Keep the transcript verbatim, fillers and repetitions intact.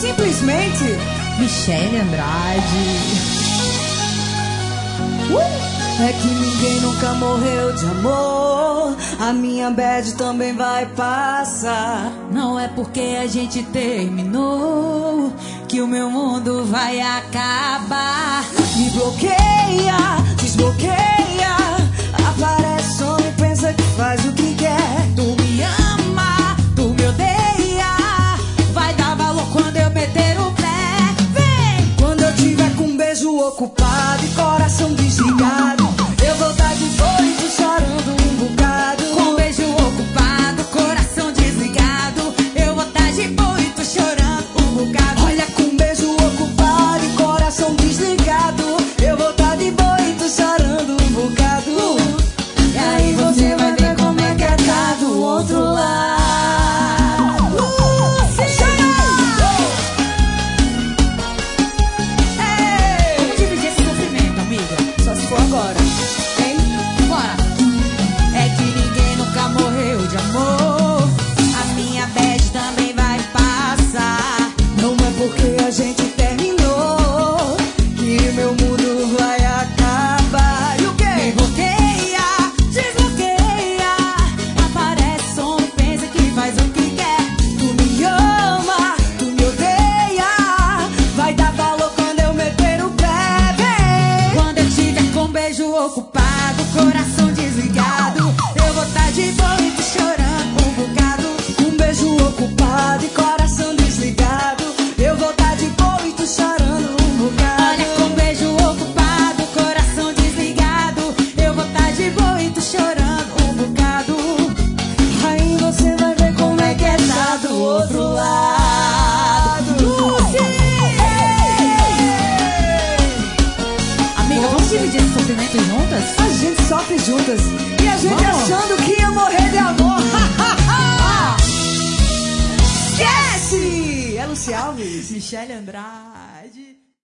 Simplesmente Michele Andrade. uh! É que ninguém nunca morreu de amor. A minha bad também vai passar. Não é porque a gente terminou que o meu mundo vai acabar. Me bloqueia, desbloqueia. Aparece, some, pensa que faz o que quer. Tu me ama, tu me odeia. Vai dar valor quando eu meter o pé. Vem! Quando eu tiver com um beijo ocupado e coração desligado, eu vou estar de doido chorando um bocado. Com um beijo ocupado, coração desligado, eu vou estar de boito chorando um bocado. Olha, com um beijo ocupado e coração desligado, eu vou estar de boito chorando um bocado. uh. E aí você vai ver como é que é tá do outro lado. Uh, sim. Hey! Vamos dividir esse sofrimento, amiga. Só se for agora. Hein? Bora! É que ninguém nunca morreu de amor. A minha bad também vai passar. Não é porque a gente terminou que meu mundo vai acabar. E o quê? Me bloqueia, desbloqueia. Aparece, some, pensa que faz o que quer. Tu me ama, tu me odeia. Vai dar valor quando eu meter o pé. Vem! Quando eu tiver com beijo ocupado, coração desligado, eu vou estar de boito chorando um bocado. Um beijo ocupado e coração desligado, eu vou estar de boito chorando um bocado. Olha, com beijo ocupado, coração desligado, eu vou estar de boito chorando um bocado. Aí você vai ver como é que é tá do outro lado. Lucy! Amiga, vamos dividir esse sofrimento juntas? A gente sofre juntas e a gente Vamos. achando que ia morrer de amor. Esquece! É Lucy Alves. Michele Andrade.